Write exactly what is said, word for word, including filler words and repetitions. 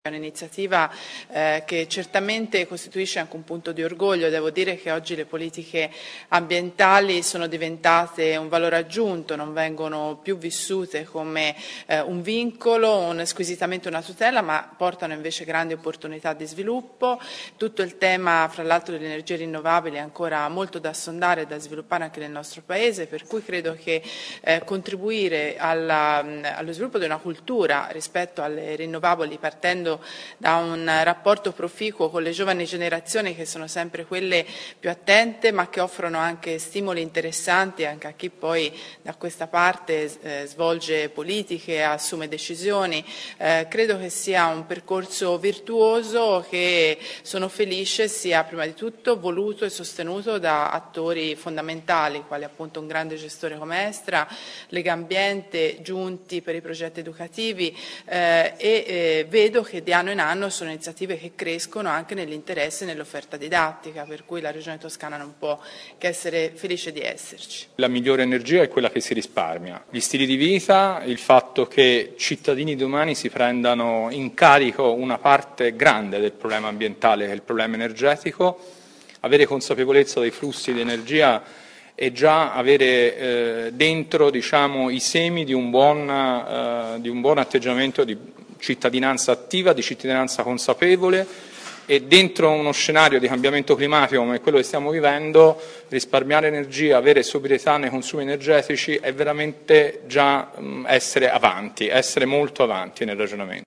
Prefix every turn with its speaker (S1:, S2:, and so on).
S1: È un'iniziativa eh, che certamente costituisce anche un punto di orgoglio. Devo dire che oggi le politiche ambientali sono diventate un valore aggiunto, non vengono più vissute come eh, un vincolo, un squisitamento, una tutela, ma portano invece grandi opportunità di sviluppo. Tutto il tema, fra l'altro, delle energie rinnovabili è ancora molto da sondare e da sviluppare anche nel nostro Paese, per cui credo che eh, contribuire alla, allo sviluppo di una cultura rispetto alle rinnovabili, partendo da un rapporto proficuo con le giovani generazioni, che sono sempre quelle più attente, ma che offrono anche stimoli interessanti anche a chi poi da questa parte eh, svolge politiche, assume decisioni. Eh, credo che sia un percorso virtuoso che, sono felice, sia prima di tutto voluto e sostenuto da attori fondamentali, quali appunto un grande gestore come Estra, Legambiente, Giunti per i progetti educativi eh, e eh, vedo che di anno in anno sono iniziative che crescono anche nell'interesse e nell'offerta didattica, per cui la Regione Toscana non può che essere felice di esserci.
S2: La migliore energia è quella che si risparmia. Gli stili di vita, il fatto che cittadini domani si prendano in carico una parte grande del problema ambientale, che è il problema energetico, avere consapevolezza dei flussi di energia e già avere eh, dentro, diciamo, i semi di un buon, eh, di un buon atteggiamento di cittadinanza attiva, di cittadinanza consapevole, e dentro uno scenario di cambiamento climatico come quello che stiamo vivendo, risparmiare energia, avere sobrietà nei consumi energetici è veramente già mh, essere avanti, essere molto avanti nel ragionamento.